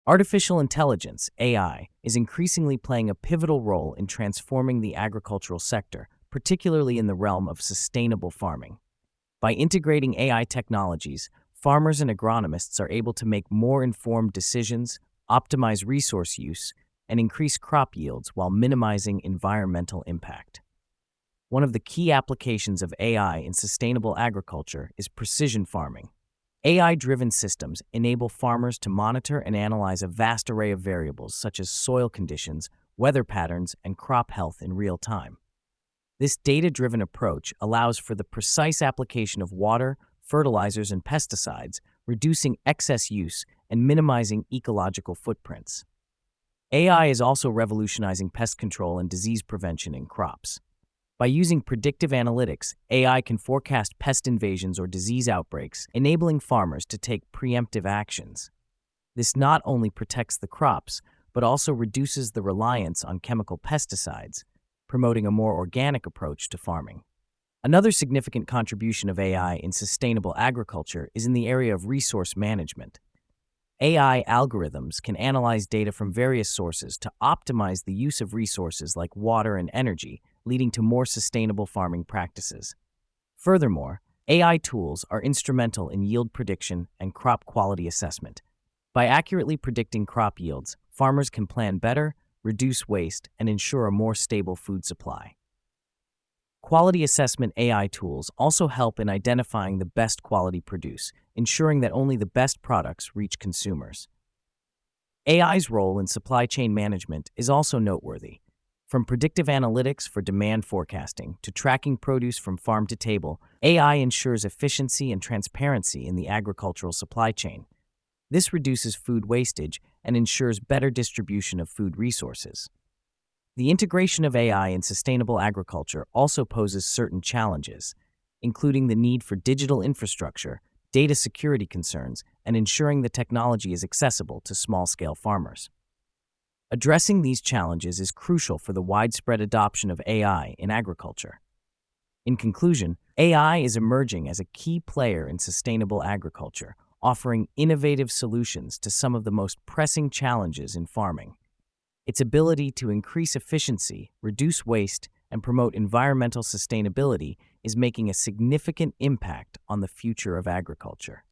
Artificial intelligence, AI, is increasingly playing a pivotal role in transforming the agricultural sector, particularly in the realm of sustainable farming. By integrating AI technologies, farmers and agronomists are able to make more informed decisions, optimize resource use, and increase crop yields while minimizing environmental impact. One of the key applications of AI in sustainable agriculture is precision farming. AI-driven systems enable farmers to monitor and analyze a vast array of variables such as soil conditions, weather patterns, and crop health in real time. This data-driven approach allows for the precise application of water, fertilizers, and pesticides, reducing excess use and minimizing ecological footprints. AI is also revolutionizing pest control and disease prevention in crops. By using predictive analytics, AI can forecast pest invasions or disease outbreaks, enabling farmers to take preemptive actions. This not only protects the crops, but also reduces the reliance on chemical pesticides, promoting a more organic approach to farming. Another significant contribution of AI in sustainable agriculture is in the area of resource management. AI algorithms can analyze data from various sources to optimize the use of resources like water and energy, leading to more sustainable farming practices. Furthermore, AI tools are instrumental in yield prediction and crop quality assessment. By accurately predicting crop yields, farmers can plan better, reduce waste, and ensure a more stable food supply. Quality assessment AI tools also help in identifying the best quality produce, ensuring that only the best products reach consumers. AI's role in supply chain management is also noteworthy. From predictive analytics for demand forecasting to tracking produce from farm to table, AI ensures efficiency and transparency in the agricultural supply chain. This reduces food wastage and ensures better distribution of food resources. The integration of AI in sustainable agriculture also poses certain challenges, including the need for digital infrastructure, data security concerns, and ensuring the technology is accessible to small-scale farmers. Addressing these challenges is crucial for the widespread adoption of AI in agriculture. In conclusion, AI is emerging as a key player in sustainable agriculture, offering innovative solutions to some of the most pressing challenges in farming. Its ability to increase efficiency, reduce waste, and promote environmental sustainability is making a significant impact on the future of agriculture.